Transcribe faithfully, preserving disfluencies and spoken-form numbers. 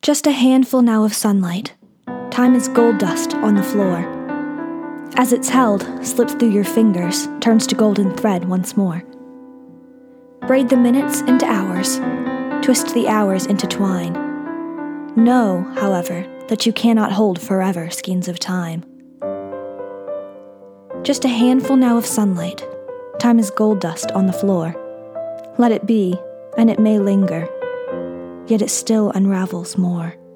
Just a handful now of sunlight. Time is gold dust on the floor. As it's held, slips through your fingers, turns to golden thread once more. Braid the minutes into hours, twist the hours into twine. Know, however, that you cannot hold forever skeins of time. Just a handful now of sunlight. Time is gold dust on the floor. Let it be, and it may linger, yet it still unravels more.